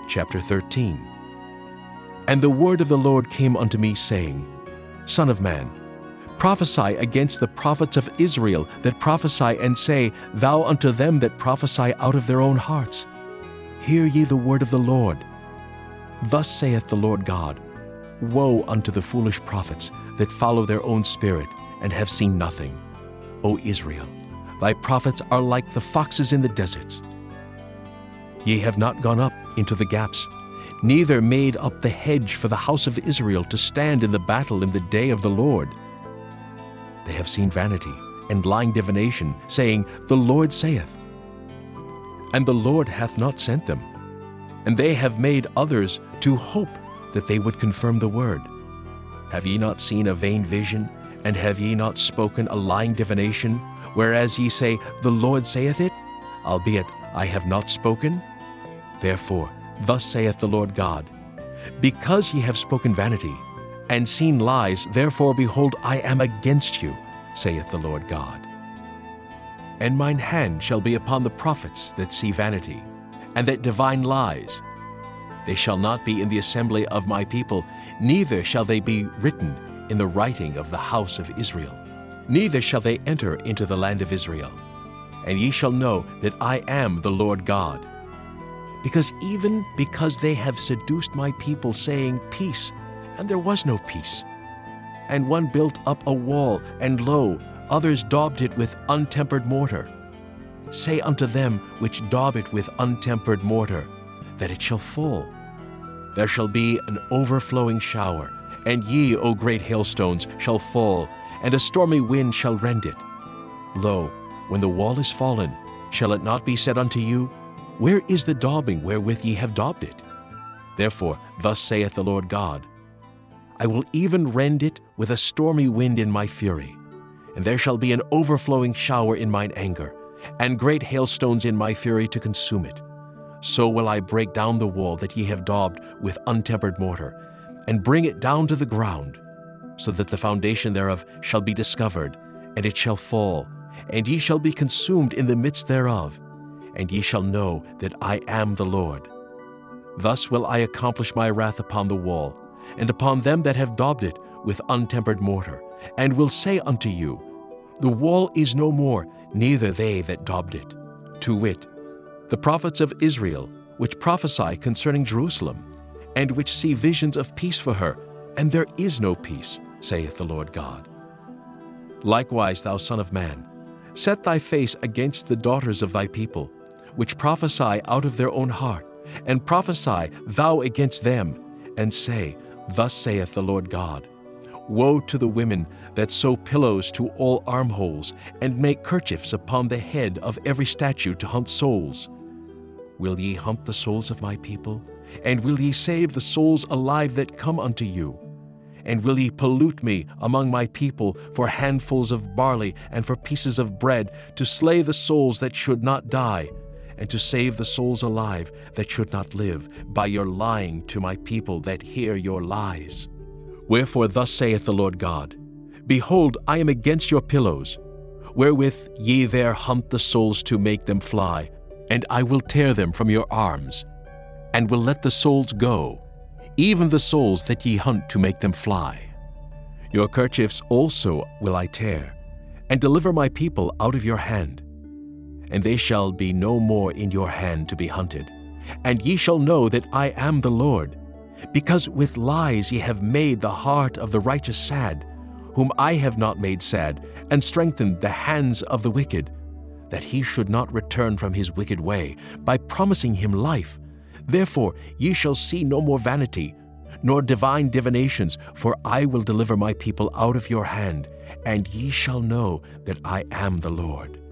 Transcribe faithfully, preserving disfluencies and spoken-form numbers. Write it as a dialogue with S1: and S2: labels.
S1: chapter thirteen. And the word of the Lord came unto me, saying, Son of man, prophesy against the prophets of Israel that prophesy, and say thou unto them that prophesy out of their own hearts, Hear ye the word of the Lord. Thus saith the Lord God, Woe unto the foolish prophets that follow their own spirit, and have seen nothing. O Israel, thy prophets are like the foxes in the deserts. Ye have not gone up into the gaps, neither made up the hedge for the house of Israel to stand in the battle in the day of the Lord. They have seen vanity and lying divination, saying, The Lord saith. And the Lord hath not sent them. And they have made others to hope that they would confirm the word. Have ye not seen a vain vision, and have ye not spoken a lying divination, whereas ye say, The Lord saith it, albeit I have not spoken? Therefore, thus saith the Lord God, Because ye have spoken vanity, and seen lies, therefore, behold, I am against you, saith the Lord God. And mine hand shall be upon the prophets that see vanity, and that divine lies. They shall not be in the assembly of my people, neither shall they be written in the writing of the house of Israel. Neither shall they enter into the land of Israel. And ye shall know that I am the Lord God. Because even because they have seduced my people, saying, Peace, and there was no peace. And one built up a wall, and lo, others daubed it with untempered mortar. Say unto them which daub it with untempered mortar, that it shall fall. There shall be an overflowing shower, and ye, O great hailstones, shall fall, and a stormy wind shall rend it. Lo, when the wall is fallen, shall it not be said unto you, Where is the daubing wherewith ye have daubed it? Therefore, thus saith the Lord God, I will even rend it with a stormy wind in my fury, and there shall be an overflowing shower in mine anger, and great hailstones in my fury to consume it. So will I break down the wall that ye have daubed with untempered mortar, and bring it down to the ground, so that the foundation thereof shall be discovered, and it shall fall, and ye shall be consumed in the midst thereof, and ye shall know that I am the Lord. Thus will I accomplish my wrath upon the wall, and upon them that have daubed it with untempered mortar, and will say unto you, The wall is no more, neither they that daubed it. To wit, the prophets of Israel, which prophesy concerning Jerusalem, and which see visions of peace for her, and there is no peace, saith the Lord God. Likewise, thou son of man, set thy face against the daughters of thy people, which prophesy out of their own heart, and prophesy thou against them, and say, Thus saith the Lord God, Woe to the women that sew pillows to all armholes, and make kerchiefs upon the head of every statue to hunt souls. Will ye hunt the souls of my people? And will ye save the souls alive that come unto you? And will ye pollute me among my people for handfuls of barley and for pieces of bread, to slay the souls that should not die, and to save the souls alive that should not live, by your lying to my people that hear your lies? Wherefore thus saith the Lord God, Behold, I am against your pillows, wherewith ye there hunt the souls to make them fly, and I will tear them from your arms, and will let the souls go, even the souls that ye hunt to make them fly. Your kerchiefs also will I tear, and deliver my people out of your hand. And they shall be no more in your hand to be hunted. And ye shall know that I am the Lord, because with lies ye have made the heart of the righteous sad, whom I have not made sad, and strengthened the hands of the wicked, that he should not return from his wicked way, by promising him life. Therefore ye shall see no more vanity, nor divine divinations, for I will deliver my people out of your hand, and ye shall know that I am the Lord.